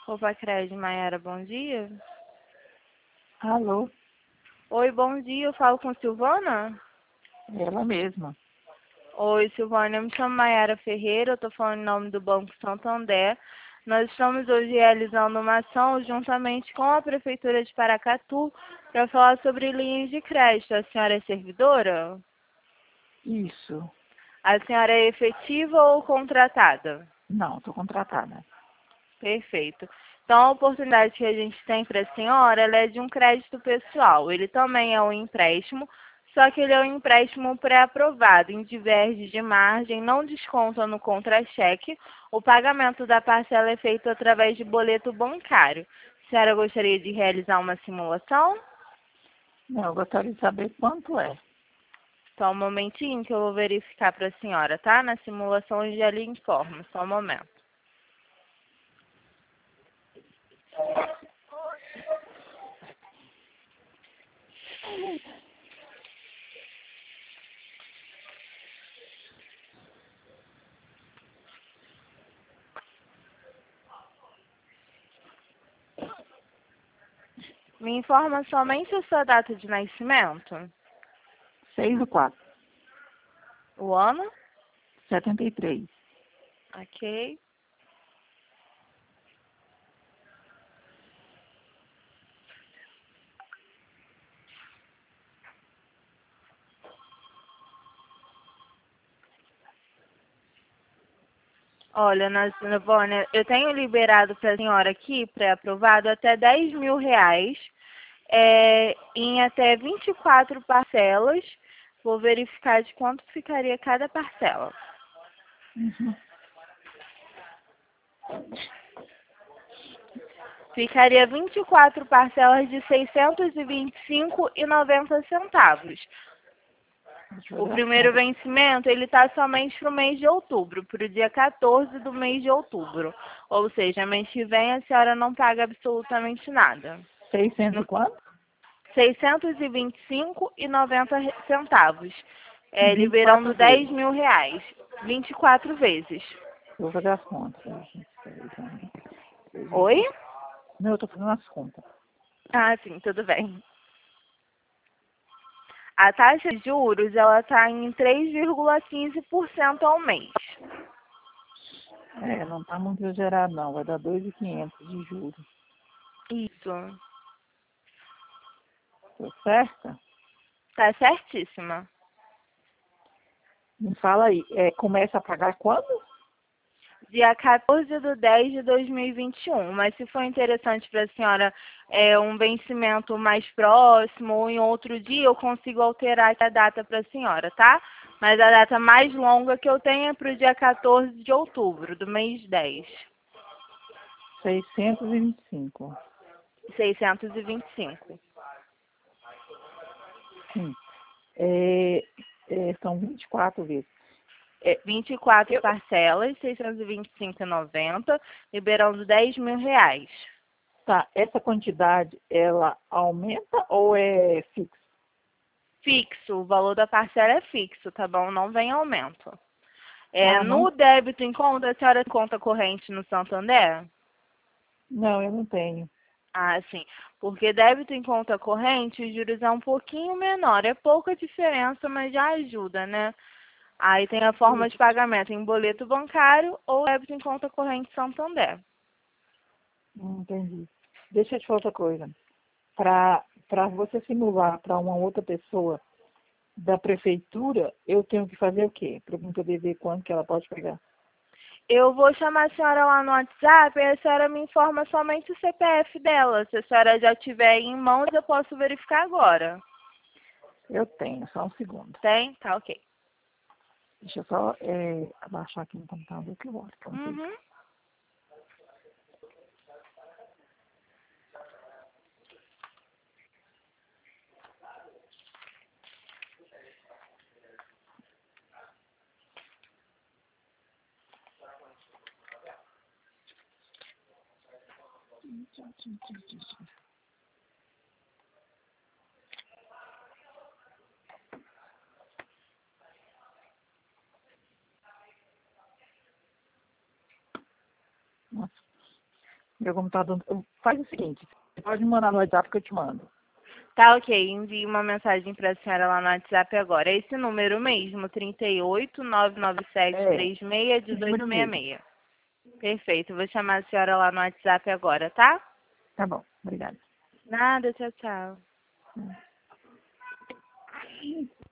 Copacred, Maiara, bom dia. Alô, Oi, bom dia, eu falo com Silvana? ela mesma. Oi, Silvana, eu me chamo Maiara Ferreira, eu estou falando em nome do Banco Santander. Nós estamos hoje realizando uma ação juntamente com a Prefeitura de Paracatu para falar sobre linhas de crédito. A senhora é servidora? Isso. A senhora é efetiva ou contratada? Não, estou contratada. Perfeito. Então, a oportunidade que a gente tem para a senhora, ela é de um crédito pessoal. Ele também é um empréstimo, só que ele é um empréstimo pré-aprovado, em diverge de margem, não desconta no contra-cheque. O pagamento da parcela é feito através de boleto bancário. A senhora gostaria de realizar uma simulação? Não, eu gostaria de saber quanto é. Só um momentinho que eu vou verificar para a senhora, tá? Na simulação eu já lhe informo, só um momento. Me informa somente a sua data de nascimento, 6 do 4, o ano, 73. ok? Olha, Vânia, eu tenho liberado para a senhora aqui, pré-aprovado, até R$ 10.000, em até 24 parcelas. Vou verificar de quanto ficaria cada parcela. Uhum. Ficaria 24 parcelas de R$ 625,90. Deixa eu O fazer as primeiro contas. vencimento, ele está somente para o mês de outubro, para o dia 14 do mês de outubro. Ou seja, mês que vem a senhora não paga absolutamente nada. 600 e quanto? R$ 625,90. Liberando 24 vezes. R$ 10.000. 24 vezes. Eu vou fazer as contas. Oi? Não, eu estou fazendo as contas. Ah, sim, tudo bem. A taxa de juros, ela está em 3,15% ao mês. Não está muito exagerado não, vai dar 2.500 de juros. Isso. Tô certa? Tá certíssima. Me fala aí, começa a pagar quando? Dia 14/10/2021. Mas se for interessante para a senhora um vencimento mais próximo ou em outro dia, eu consigo alterar a data para a senhora, tá? Mas a data mais longa que eu tenho é para o dia 14 de outubro, do mês 10. 625. 625. Sim. São 24 vezes. 24 Eu, parcelas, 625,90, liberando R$ 10.000. Tá, essa quantidade, ela aumenta ou é fixa? Fixo, o valor da parcela é fixo, tá bom? Não vem aumento. Ah, não? No débito em conta, a senhora tem conta corrente no Santander? Não, eu não tenho. Ah, sim. Porque débito em conta corrente, os juros é um pouquinho menor. É pouca diferença, mas já ajuda, né? Aí tem a forma de pagamento em boleto bancário ou débito em conta corrente Santander. Não entendi. Deixa eu te falar outra coisa. Para você simular para uma outra pessoa da prefeitura, eu tenho que fazer o quê? Para eu poder ver quanto que ela pode pegar. Eu vou chamar a senhora lá no WhatsApp e a senhora me informa somente o CPF dela. Se a senhora já tiver em mãos, eu posso verificar agora. Eu tenho, só um segundo. Tem? Tá, ok. Deixa eu só abaixar aqui no computador que eu olho. Uhum. Nossa, Meu computador. Faz o seguinte, você pode me mandar no WhatsApp que eu te mando. Tá, ok. Envie uma mensagem para a senhora lá no WhatsApp agora. É esse número mesmo, 38 997 36 Esse número mesmo. 1866. Perfeito. Vou chamar a senhora lá no WhatsApp agora, tá? Tá bom, obrigada. Nada, tchau, tchau.